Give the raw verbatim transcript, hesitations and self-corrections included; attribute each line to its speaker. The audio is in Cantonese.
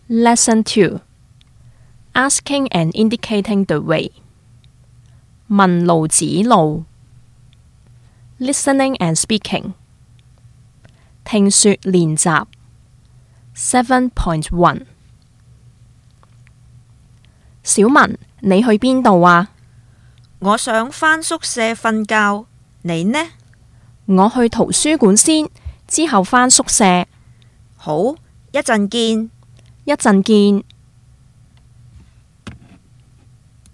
Speaker 1: Lesson two. Asking and indicating the way. 問路指路。Listening and speaking. 聽說練習。seven point one. 小文，你去邊度啊？
Speaker 2: 我想返宿舍瞓覺，你呢？
Speaker 1: 我去圖書館先，之後返宿舍。
Speaker 2: 好，一陣見。
Speaker 1: 一陣見。